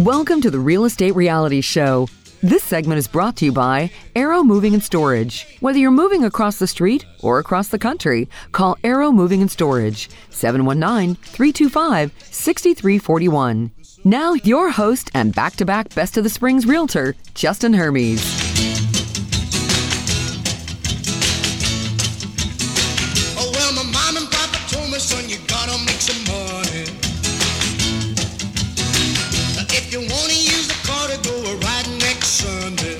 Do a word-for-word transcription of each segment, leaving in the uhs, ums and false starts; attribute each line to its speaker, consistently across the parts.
Speaker 1: Welcome to the Real Estate Reality Show. This segment is brought to you by Arrow Moving and Storage. Whether you're moving across the street or across the country, call Arrow Moving and Storage, seven one nine, three two five, six three four one. Now, your host and back-to-back Best of the Springs realtor, Justin Hermes.
Speaker 2: Oh, well, my mom and papa told me, son, you gotta make some money. If you want to use the car to go a ride next Sunday.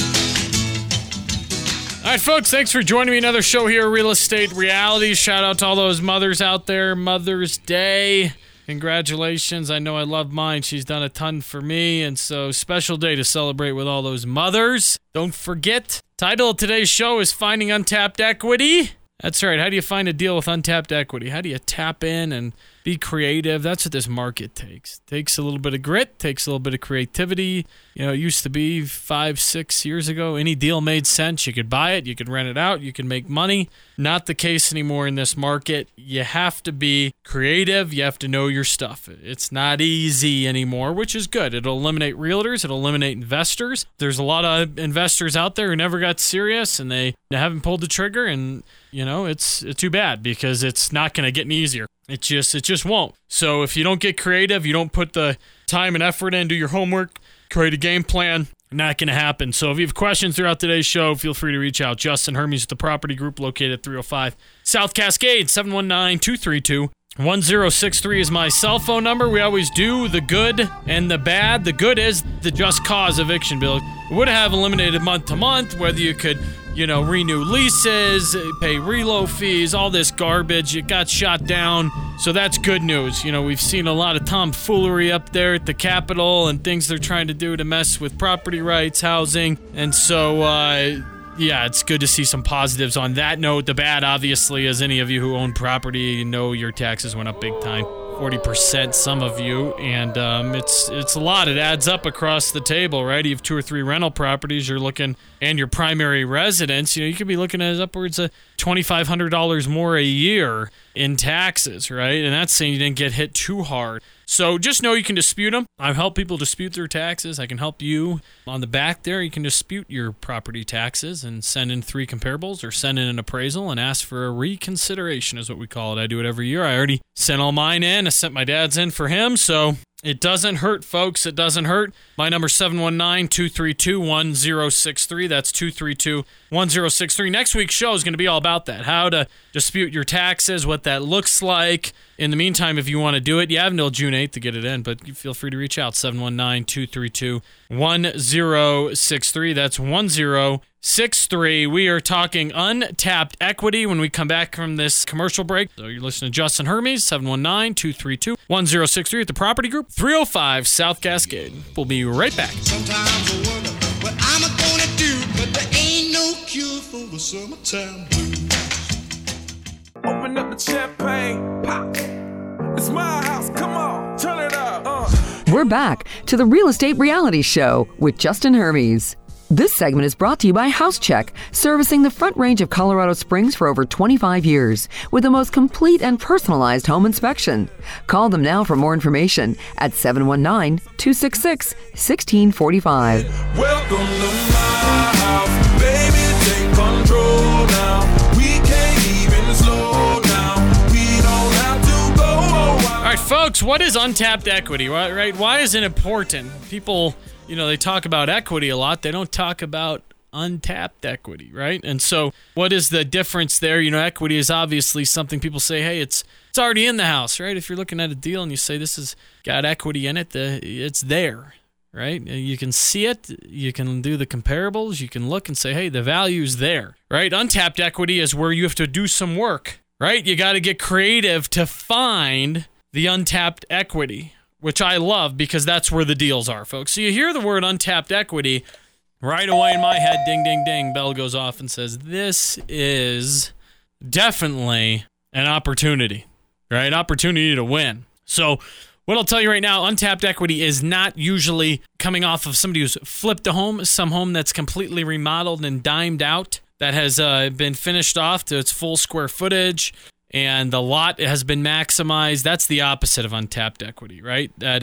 Speaker 3: All right, folks, thanks for joining me. Another show here, Real Estate Reality. Shout out to all those mothers out there. Mother's Day. Congratulations. I know I love mine. She's done a ton for me, and so special day to celebrate with all those mothers. Don't forget, title of today's show is Finding Untapped Equity. That's right. How do you find a deal with untapped equity? How do you tap in and be creative? That's what this market takes. It takes a little bit of grit, takes a little bit of creativity. You know, it used to be five, six years ago, any deal made sense. You could buy it, you could rent it out, you can make money. Not the case anymore in this market. You have to be creative. You have to know your stuff. It's not easy anymore, which is good. It'll eliminate realtors. It'll eliminate investors. There's a lot of investors out there who never got serious and they haven't pulled the trigger, and you know, it's, it's too bad because it's not going to get any easier. It just, it just won't. So if you don't get creative, you don't put the time and effort in, do your homework, create a game plan, not going to happen. So if you have questions throughout today's show, feel free to reach out. Justin Hermes at the Property Group, located at three oh five South Cascade, seven one nine, two three two, one oh six three is my cell phone number. We always do the good and the bad. The good is the just cause eviction bill. It would have eliminated month to month, whether you could, you know, renew leases, pay reload fees, all this garbage. It got shot down. So that's good news. You know, we've seen a lot of tomfoolery up there at the Capitol and things they're trying to do to mess with property rights, housing. And so, uh, yeah, it's good to see some positives on that note. The bad, obviously, as any of you who own property know, your taxes went up big time. forty percent, some of you, and um, it's it's a lot. It adds up across the table, right? You have two or three rental properties you're looking, and your primary residence, you know, you could be looking at upwards of twenty-five hundred dollars more a year in taxes, right? And that's saying you didn't get hit too hard. So just know you can dispute them. I've helped people dispute their taxes. I can help you on the back there. You can dispute your property taxes and send in three comparables or send in an appraisal and ask for a reconsideration is what we call it. I do it every year. I already sent all mine in. I sent my dad's in for him. So it doesn't hurt, folks. It doesn't hurt. My number is seven one nine, two three two, one oh six three. That's two three two, one oh six three. Next week's show is going to be all about that. How to dispute your taxes, what that looks like. In the meantime, if you want to do it, you have until June eighth to get it in, but you feel free to reach out, seven one nine, two three two, one oh six three. That's one oh six three. We are talking untapped equity when we come back from this commercial break. So you're listening to Justin Hermes, seven one nine, two three two, one oh six three at the Property Group, three oh five South Cascade. We'll be right back.
Speaker 2: Sometimes I wonder what I'm gonna do, but there ain't no cure for the summertime blues.
Speaker 4: Open up the champagne, pop. It's my house, come on, turn it up. Uh.
Speaker 1: We're back to the Real Estate Reality Show with Justin Hermes. This segment is brought to you by HouseCheck, servicing the Front Range of Colorado Springs for over twenty-five years with the most complete and personalized home inspection. Call them now for more information at seven one nine, two six six, one six four five.
Speaker 4: Welcome to my house, baby, take control now. We can't even slow down. We don't have to go.
Speaker 3: All right, folks, what is untapped equity, right? Why is it important? People, you know, they talk about equity a lot. They don't talk about untapped equity, right? And so what is the difference there? You know, equity is obviously something people say, hey, it's it's already in the house, right? If you're looking at a deal and you say this has got equity in it, the, it's there, right? You can see it. You can do the comparables. You can look and say, hey, the value's there, right? Untapped equity is where you have to do some work, right? You got to get creative to find the untapped equity, which I love because that's where the deals are, folks. So you hear the word untapped equity, right away in my head, ding, ding, ding, bell goes off and says, this is definitely an opportunity, right? Opportunity to win. So what I'll tell you right now, untapped equity is not usually coming off of somebody who's flipped a home, some home that's completely remodeled and dimed out, that has uh, been finished off to its full square footage, and the lot has been maximized. That's the opposite of untapped equity, right? That is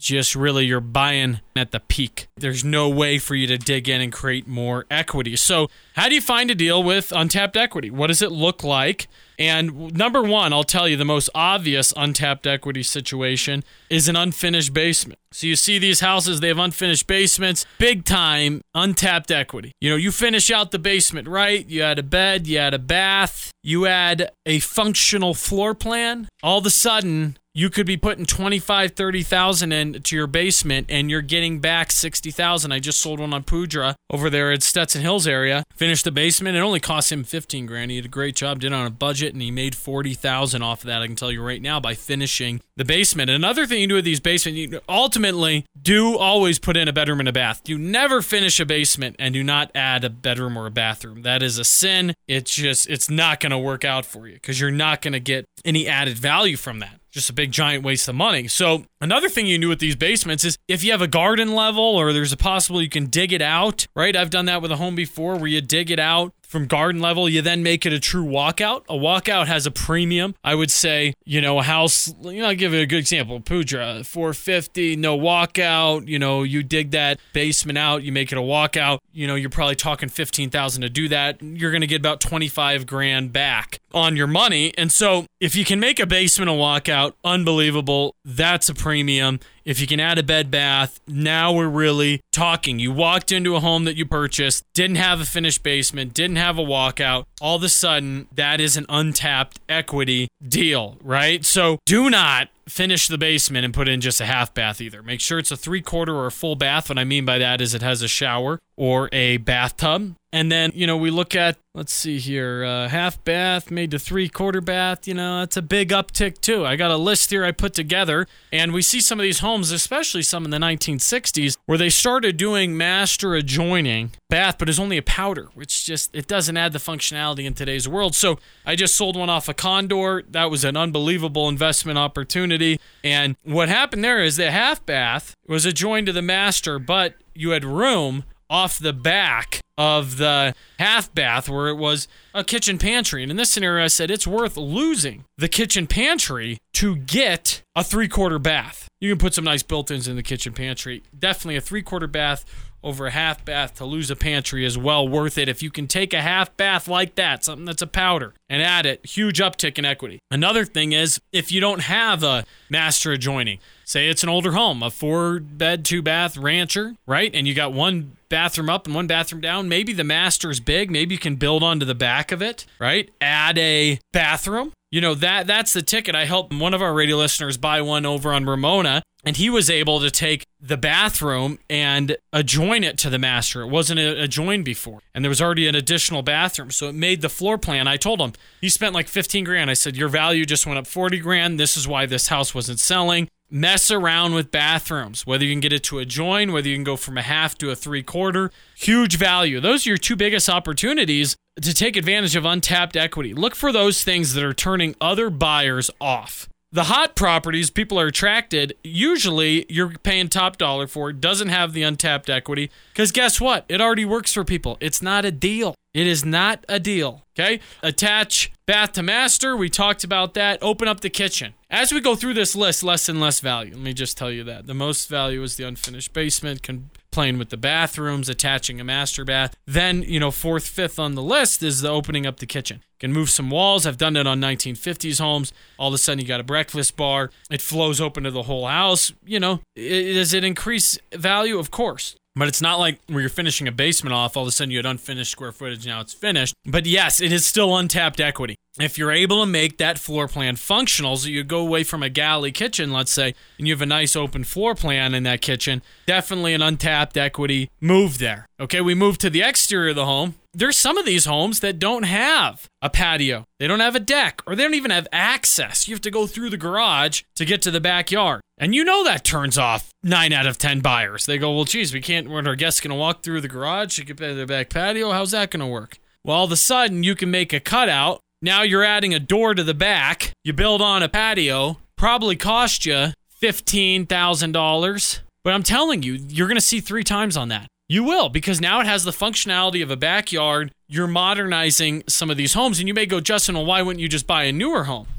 Speaker 3: just really you're buying at the peak. There's no way for you to dig in and create more equity. So how do you find a deal with untapped equity? What does it look like? And number one, I'll tell you, the most obvious untapped equity situation is an unfinished basement. So you see these houses, they have unfinished basements, big time untapped equity. You know, you finish out the basement, right? You had a bed, you had a bath, you had a functional floor plan. All of a sudden, you could be putting twenty-five, thirty thousand into your basement and you're getting back sixty thousand. I just sold one on Poudre over there at Stetson Hills area. Finished the basement. It only cost him fifteen grand. He did a great job, did it on a budget, and he made forty thousand off of that. I can tell you right now by finishing the basement. Another thing you do with these basements, you ultimately do always put in a bedroom and a bath. You never finish a basement and do not add a bedroom or a bathroom. That is a sin. It's just, it's not going to work out for you because you're not going to get any added value from that. Just a big giant waste of money. So another thing you do with these basements is if you have a garden level or there's a possible you can dig it out, right? I've done that with a home before where you dig it out from garden level, you then make it a true walkout. A walkout has a premium. I would say, you know, a house, you know, I'll give you a good example. Poudre, four fifty, no walkout. You know, you dig that basement out, you make it a walkout. You know, you're probably talking fifteen thousand to do that. You're going to get about twenty-five grand back on your money. And so if you can make a basement a walkout, unbelievable. That's a premium. If you can add a bed bath, now we're really talking. You walked into a home that you purchased, didn't have a finished basement, didn't have a walkout. All of a sudden, that is an untapped equity deal, right? So do not finish the basement and put in just a half bath either. Make sure it's a three quarter or a full bath. What I mean by that is it has a shower or a bathtub. And then, you know, we look at, let's see here, uh, half bath made to three quarter bath. You know, that's a big uptick too. I got a list here I put together, and we see some of these homes, especially some in the nineteen sixties, where they started doing master adjoining bath, but it's only a powder, which just, it doesn't add the functionality in today's world. So I just sold one off a Condor. That was an unbelievable investment opportunity. And what happened there is the half bath was adjoined to the master, but you had room off the back of the half bath where it was a kitchen pantry. And in this scenario, I said it's worth losing the kitchen pantry to get a three-quarter bath. You can put some nice built-ins in the kitchen pantry. Definitely a three-quarter bath over a half bath to lose a pantry is well worth it. If you can take a half bath like that, something that's a powder, and add it, huge uptick in equity. Another thing is if you don't have a master adjoining, say it's an older home, a four bed, two bath rancher, right? And you got one bathroom up and one bathroom down. Maybe the master's big. Maybe you can build onto the back of it, right? Add a bathroom. You know, that that's the ticket. I helped one of our radio listeners buy one over on Ramona, and he was able to take the bathroom and adjoin it to the master. It wasn't adjoined before, and there was already an additional bathroom, so it made the floor plan. I told him, he spent like fifteen grand. I said, your value just went up forty grand. This is why this house wasn't selling. Mess around with bathrooms, whether you can get it to adjoin, whether you can go from a half to a three quarter. Huge value. Those are your two biggest opportunities to take advantage of untapped equity. Look for those things that are turning other buyers off. The hot properties people are attracted, usually you're paying top dollar for it, doesn't have the untapped equity, because guess what? It already works for people. It's not a deal. It is not a deal, okay? Attach bath to master. We talked about that. Open up the kitchen. As we go through this list, less and less value. Let me just tell you that. The most value is the unfinished basement, con- playing with the bathrooms, attaching a master bath. Then, you know, fourth, fifth on the list is the opening up the kitchen. You can move some walls. I've done it on nineteen fifties homes. All of a sudden, you got a breakfast bar. It flows open to the whole house. You know, it, does it increase value? Of course. But it's not like where you're finishing a basement off, all of a sudden you had unfinished square footage, now it's finished. But yes, it is still untapped equity. If you're able to make that floor plan functional, so you go away from a galley kitchen, let's say, and you have a nice open floor plan in that kitchen, definitely an untapped equity move there. Okay, we move to the exterior of the home. There's some of these homes that don't have a patio. They don't have a deck, or they don't even have access. You have to go through the garage to get to the backyard. And you know that turns off nine out of ten buyers. They go, well, geez, we can't, when our guests going to walk through the garage to get to the back patio? How's that going to work? Well, all of a sudden, you can make a cutout. Now you're adding a door to the back. You build on a patio. Probably cost you fifteen thousand dollars. But I'm telling you, you're going to see three times on that. You will, because now it has the functionality of a backyard. You're modernizing some of these homes, and you may go, Justin, well, why wouldn't you just buy a newer home?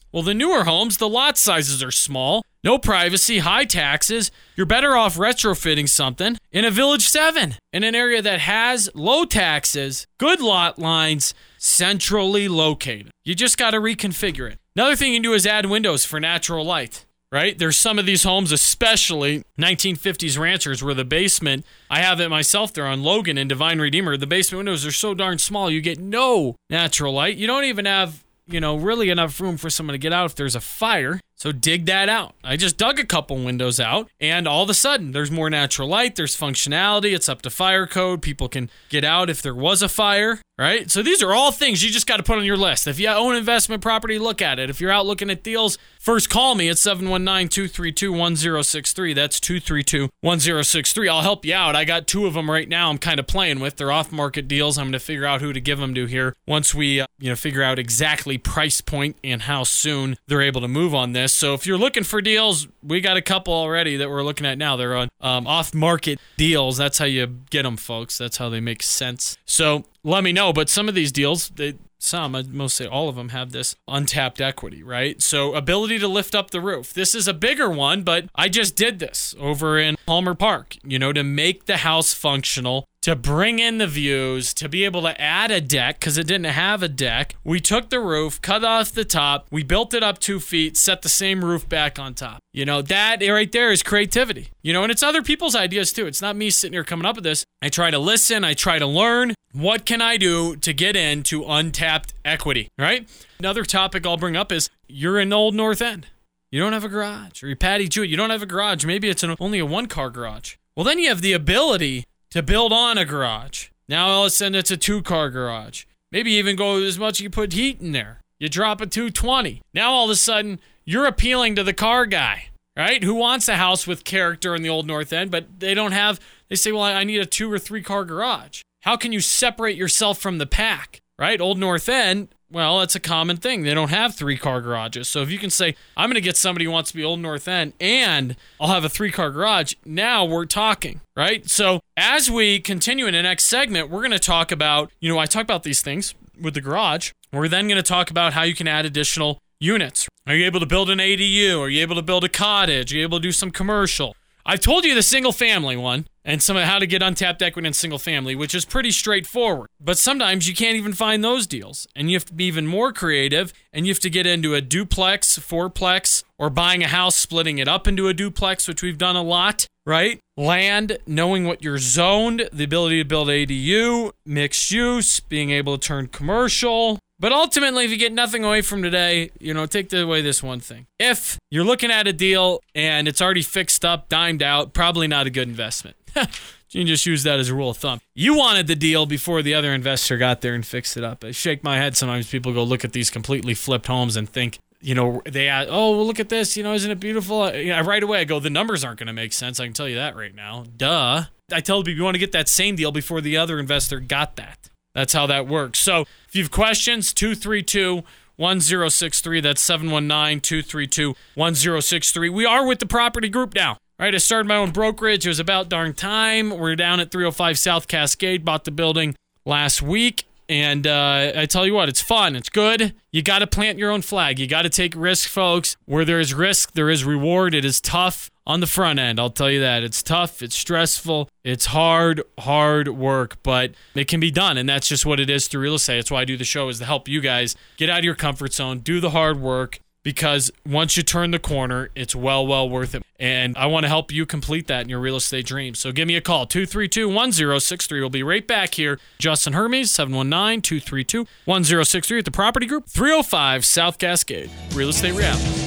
Speaker 3: Well, the newer homes, the lot sizes are small, no privacy, high taxes. You're better off retrofitting something in a Village seven, in an area that has low taxes, good lot lines, centrally located. You just got to reconfigure it. Another thing you can do is add windows for natural light, right? There's some of these homes, especially nineteen fifties ranchers, where the basement, I have it myself there on Logan and Divine Redeemer, the basement windows are so darn small, you get no natural light. You don't even have, you know, really enough room for someone to get out if there's a fire. So dig that out. I just dug a couple windows out, and all of a sudden, there's more natural light, there's functionality, it's up to fire code, people can get out if there was a fire, right? So these are all things you just got to put on your list. If you own investment property, look at it. If you're out looking at deals, first call me at seven one nine, two three two, one zero six three. That's two three two, one zero six three. I'll help you out. I got two of them right now I'm kind of playing with. They're off-market deals. I'm going to figure out who to give them to here once we, uh, you know, figure out exactly price point and how soon they're able to move on this. So if you're looking for deals, we got a couple already that we're looking at now. They're on um, off-market deals. That's how you get them, folks. That's how they make sense. So let me know. But some of these deals, they, some, I'd most say all of them, have this untapped equity, right? So ability to lift up the roof. This is a bigger one, but I just did this over in Palmer Park, you know, to make the house functional, to bring in the views, to be able to add a deck, because it didn't have a deck. We took the roof, cut off the top, we built it up two feet, set the same roof back on top. You know, that right there is creativity. You know, and it's other people's ideas too. It's not me sitting here coming up with this. I try to listen, I try to learn. What can I do to get into untapped equity, right? Another topic I'll bring up is you're in Old North End. You don't have a garage, or you're Patty Jewett, you don't have a garage. Maybe it's an, only a one-car garage. Well, then you have the ability to build on a garage. Now all of a sudden it's a two-car garage. Maybe even go as much as you put heat in there. You drop a two twenty. Now all of a sudden you're appealing to the car guy, right? Who wants a house with character in the Old North End, but they don't have, they say, well, I need a two or three car garage. How can you separate yourself from the pack, right? Old North End, well, that's a common thing. They don't have three-car garages. So if you can say, I'm going to get somebody who wants to be Old North End and I'll have a three-car garage, now we're talking, right? So as we continue in the next segment, we're going to talk about, you know, I talk about these things with the garage. We're then going to talk about how you can add additional units. Are you able to build an A D U? Are you able to build a cottage? Are you able to do some commercial? I've told you the single-family one and some of how to get untapped equity in single-family, which is pretty straightforward. But sometimes you can't even find those deals, and you have to be even more creative, and you have to get into a duplex, fourplex, or buying a house, splitting it up into a duplex, which we've done a lot, right? Land, knowing what you're zoned, the ability to build A D U, mixed use, being able to turn commercial. But ultimately, if you get nothing away from today, you know, take away this one thing. If you're looking at a deal and it's already fixed up, dimed out, probably not a good investment. You can just use that as a rule of thumb. You wanted the deal before the other investor got there and fixed it up. I shake my head sometimes. People go look at these completely flipped homes and think, you know, they add, oh, well, look at this. You know, isn't it beautiful? You know, right away, I go, the numbers aren't going to make sense. I can tell you that right now. Duh. I tell people you want to get that same deal before the other investor got that. That's how that works. So if you have questions, two three two, one zero six three. That's seven one nine, two three two, one zero six three. We are with the property group now. All right, I started my own brokerage. It was about darn time. We're down at three oh five South Cascade. Bought the building last week. And uh, I tell you what, it's fun. It's good. You got to plant your own flag. You got to take risk, folks. Where there is risk, there is reward. It is tough on the front end. I'll tell you that. It's tough. It's stressful. It's hard, hard work, but it can be done. And that's just what it is through real estate. That's why I do the show, is to help you guys get out of your comfort zone, do the hard work, because once you turn the corner, it's well, well worth it. And I want to help you complete that in your real estate dreams. So give me a call, two three two, one zero six three. We'll be right back here. Justin Hermes, seven one nine, two three two, one zero six three at the Property Group, three oh five South Cascade. Real Estate Reality.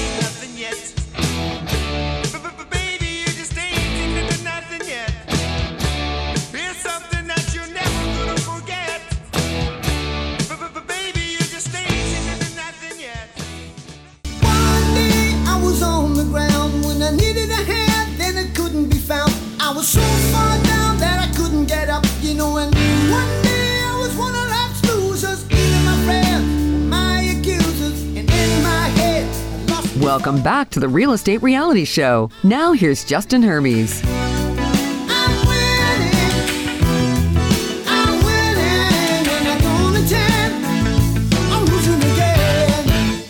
Speaker 5: I was so far down that I couldn't get up, you know, and one day I was one of life's losers, even my friends, my accusers, and in my head I lost.
Speaker 1: Welcome back to the Real Estate Reality Show. Now here's Justin Hermes.
Speaker 5: I'm winning, I'm winning, and I don't intend, I'm losing again.
Speaker 3: All right,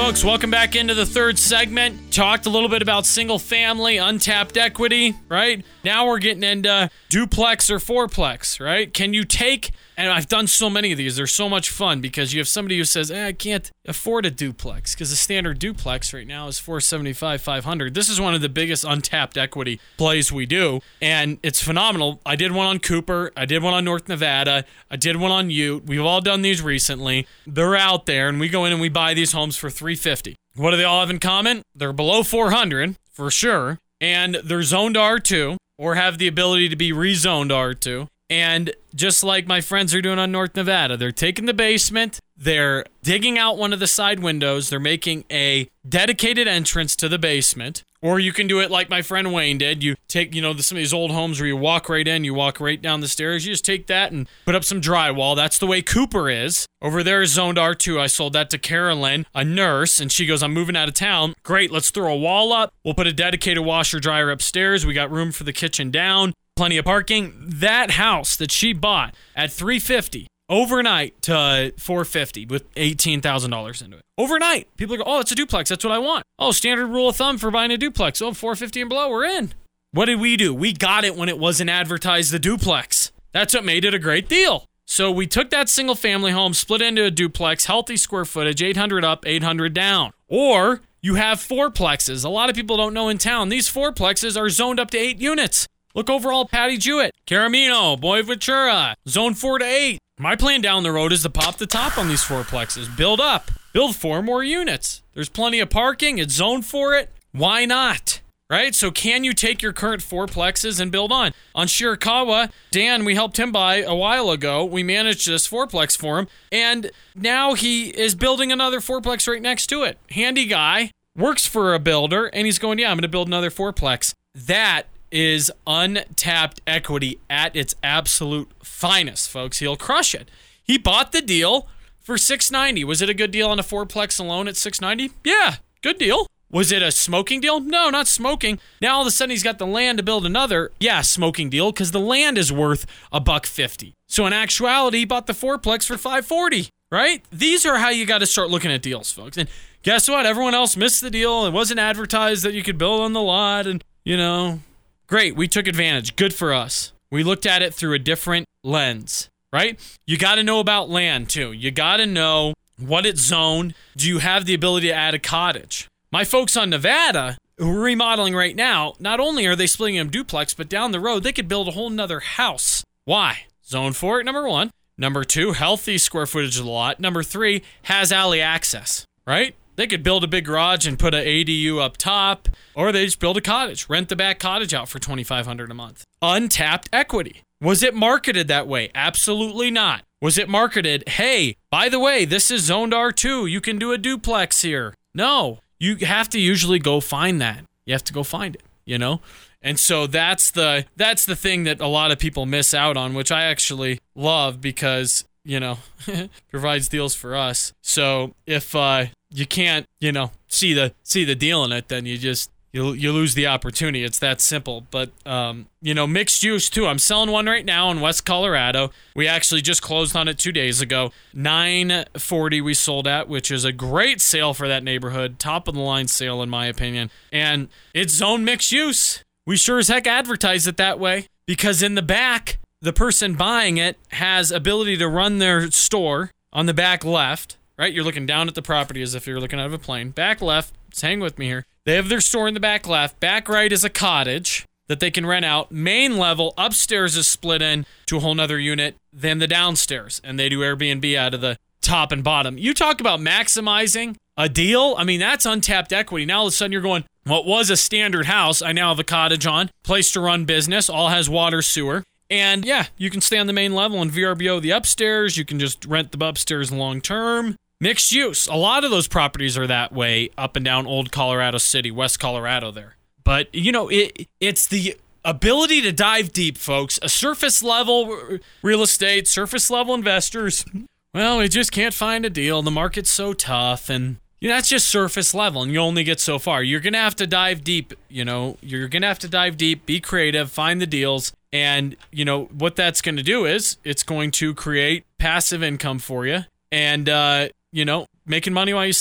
Speaker 3: folks. Welcome back into the third segment. Talked a little bit about single family, untapped equity, right? Now we're getting into duplex or fourplex, right? Can you take, and I've done so many of these, they're so much fun because you have somebody who says, eh, I can't afford a duplex because the standard duplex right now is four seventy-five, five hundred. This is one of the biggest untapped equity plays we do, and it's phenomenal. I did one on Cooper. I did one on North Nevada. I did one on Ute. We've all done these recently. They're out there, and we go in and we buy these homes for three hundred fifty dollars. What do they all have in common? They're below four hundred for sure, and they're zoned R two or have the ability to be rezoned R two. And just like my friends are doing on North Nevada, they're taking the basement, they're digging out one of the side windows, they're making a dedicated entrance to the basement. Or you can do it like my friend Wayne did. You take, you know, some of these old homes where you walk right in, you walk right down the stairs. You just take that and put up some drywall. That's the way Cooper is. Over there is zoned R two. I sold that to Carolyn, a nurse, and she goes, I'm moving out of town. Great, let's throw a wall up. We'll put a dedicated washer dryer upstairs. We got room for the kitchen down. Plenty of parking. That house that she bought at three hundred fifty dollars overnight to four hundred fifty dollars with eighteen thousand dollars into it. Overnight. People go, oh, it's a duplex. That's what I want. Oh, standard rule of thumb for buying a duplex. Oh, four hundred fifty dollars and below, we're in. What did we do? We got it when it wasn't advertised the duplex. That's what made it a great deal. So we took that single family home, split into a duplex, healthy square footage, eight hundred up, eight hundred down. Or you have fourplexes. A lot of people don't know in town, these fourplexes are zoned up to eight units. Look overall, Patty Jewett, Caramino, Boy Ventura, zone four to eight. My plan down the road is to pop the top on these fourplexes, build up, build four more units. There's plenty of parking, it's zoned for it. Why not? Right? So can you take your current fourplexes and build on? On Shirakawa, Dan, we helped him buy a while ago. We managed this fourplex for him, and now he is building another fourplex right next to it. Handy guy, works for a builder, and he's going, yeah, I'm going to build another fourplex. That is untapped equity at its absolute finest, folks. He'll crush it. He bought the deal for six hundred ninety dollars. Was it a good deal on a fourplex alone at six hundred ninety dollars? Yeah, good deal. Was it a smoking deal? No, not smoking. Now all of a sudden he's got the land to build another, yeah, smoking deal, because the land is worth a buck fifty. So in actuality, he bought the fourplex for five forty, right? These are how you got to start looking at deals, folks. And guess what? Everyone else missed the deal. It wasn't advertised that you could build on the lot, and, you know, great, we took advantage. Good for us. We looked at it through a different lens, right? You got to know about land, too. You got to know what it's zoned. Do you have the ability to add a cottage? My folks on Nevada, who are remodeling right now, not only are they splitting them duplex, but down the road, they could build a whole nother house. Why? Zone for it, number one. Number two, healthy square footage of the lot. Number three, has alley access, right? They could build a big garage and put an A D U up top, or they just build a cottage, rent the back cottage out for twenty-five hundred dollars a month. Untapped equity. Was it marketed that way? Absolutely not. Was it marketed, hey, by the way, this is zoned R two. You can do a duplex here. No, you have to usually go find that. You have to go find it, you know? And so that's the that's the thing that a lot of people miss out on, which I actually love because, you know, provides deals for us. So if uh, you can't, you know, see the see the deal in it, then you just you you lose the opportunity. It's that simple. But um, you know, mixed use too. I'm selling one right now in West Colorado. We actually just closed on it two days ago. nine forty we sold at, which is a great sale for that neighborhood. Top of the line sale in my opinion. And it's zone mixed use. We sure as heck advertise it that way because in the back, the person buying it has ability to run their store on the back left, right? You're looking down at the property as if you're looking out of a plane. Back left, just hang with me here. They have their store in the back left. Back right is a cottage that they can rent out. Main level, upstairs is split in to a whole nother unit than the downstairs. And they do Airbnb out of the top and bottom. You talk about maximizing a deal. I mean, that's untapped equity. Now all of a sudden you're going, what was a standard house, I now have a cottage on, place to run business, all has water, sewer. And yeah, you can stay on the main level and V R B O the upstairs. You can just rent the upstairs long term. Mixed use. A lot of those properties are that way up and down Old Colorado City, West Colorado there. But, you know, it it's the ability to dive deep, folks. A surface level real estate, surface level investors, well, we just can't find a deal. The market's so tough and you know, that's just surface level, and you only get so far. You're going to have to dive deep, you know. You're going to have to dive deep, be creative, find the deals, and, you know, what that's going to do is it's going to create passive income for you and, uh, you know, making money while you sleep.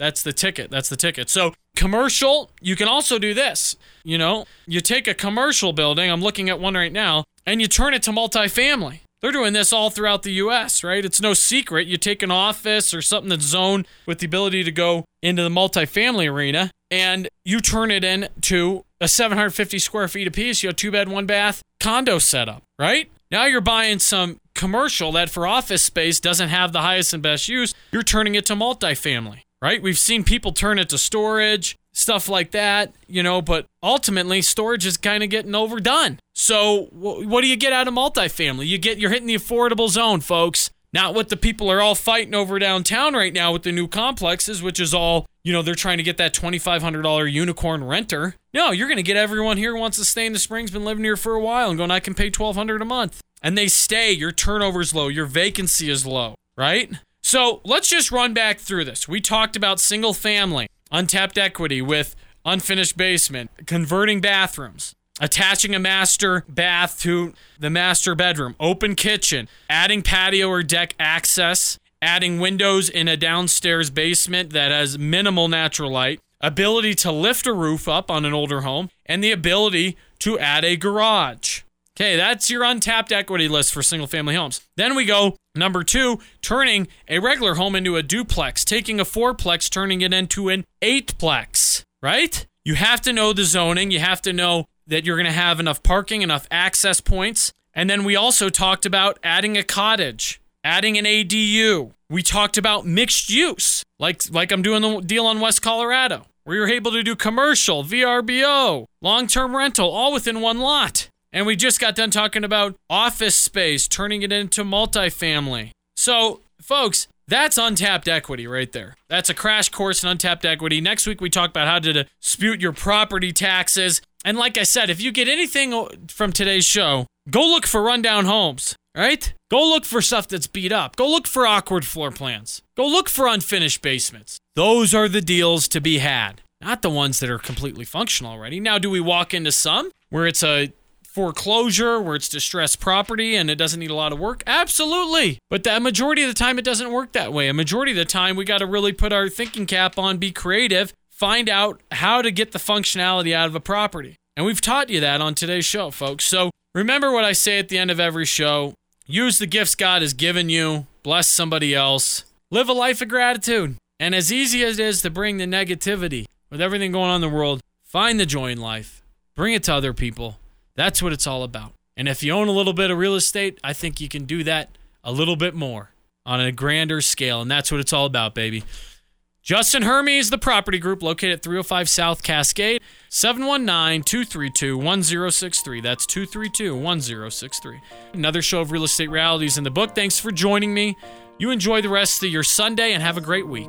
Speaker 3: That's the ticket. That's the ticket. So commercial, you can also do this. You know, you take a commercial building, I'm looking at one right now, and you turn it to multifamily. They're doing this all throughout the U S, right? It's no secret. You take an office or something that's zoned with the ability to go into the multifamily arena, and you turn it into a seven hundred fifty square feet apiece, you know, two bed, one bath condo setup, right? Now you're buying some commercial that for office space doesn't have the highest and best use. You're turning it to multifamily, right? We've seen people turn it to storage, stuff like that, you know, but ultimately storage is kind of getting overdone. So wh- what do you get out of multifamily? You get, you're hitting the affordable zone, folks. Not what the people are all fighting over downtown right now with the new complexes, which is all, you know, they're trying to get that twenty-five hundred dollars unicorn renter. No, you're going to get everyone here who wants to stay in the Springs, been living here for a while and going, I can pay twelve hundred dollars a month. And they stay, your turnover's low, your vacancy is low, right? So let's just run back through this. We talked about single family, untapped equity with unfinished basement, converting bathrooms, attaching a master bath to the master bedroom, open kitchen, adding patio or deck access, adding windows in a downstairs basement that has minimal natural light, ability to lift a roof up on an older home, and the ability to add a garage. Okay, that's your untapped equity list for single-family homes. Then we go, number two, turning a regular home into a duplex, taking a fourplex, turning it into an eightplex, right? You have to know the zoning. You have to know that you're going to have enough parking, enough access points. And then we also talked about adding a cottage, adding an A D U. We talked about mixed use, like, like I'm doing the deal on West Colorado, where you're able to do commercial, V R B O, long-term rental, all within one lot. And we just got done talking about office space, turning it into multifamily. So, folks, that's untapped equity right there. That's a crash course in untapped equity. Next week, we talk about how to dispute your property taxes. And like I said, if you get anything from today's show, go look for rundown homes, right? Go look for stuff that's beat up. Go look for awkward floor plans. Go look for unfinished basements. Those are the deals to be had, not the ones that are completely functional already. Now, do we walk into some where it's a foreclosure, where it's distressed property and it doesn't need a lot of work? Absolutely. But the majority of the time, it doesn't work that way. A majority of the time, we got to really put our thinking cap on, be creative, find out how to get the functionality out of a property. And we've taught you that on today's show, folks. So remember what I say at the end of every show. Use the gifts God has given you. Bless somebody else. Live a life of gratitude. And as easy as it is to bring the negativity with everything going on in the world, find the joy in life. Bring it to other people. That's what it's all about. And if you own a little bit of real estate, I think you can do that a little bit more on a grander scale. And that's what it's all about, baby. Justin Hermes, the property group, located at three oh five South Cascade, seven one nine, two three two, one oh six three. That's two three two, one oh six three. Another show of Real Estate Realities in the book. Thanks for joining me. You enjoy the rest of your Sunday and have a great week.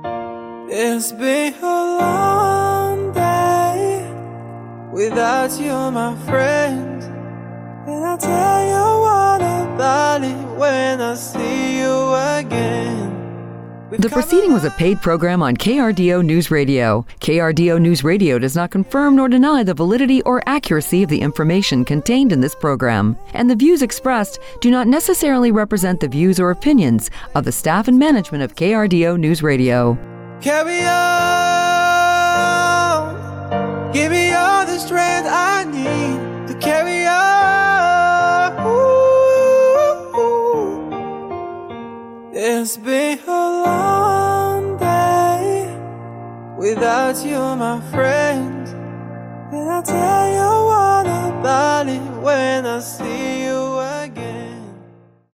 Speaker 6: It's been a long day without you, my friend. And I'll tell you all about it when I see you again.
Speaker 1: The proceeding was a paid program on K R D O News Radio. K R D O News Radio does not confirm nor deny the validity or accuracy of the information contained in this program, and the views expressed do not necessarily represent the views or opinions of the staff and management of K R D O News Radio.
Speaker 6: Carry on, give me all the strength I need to carry on. Ooh, it's been a long day without you, my friend, and I'll tell you all about it when I see you.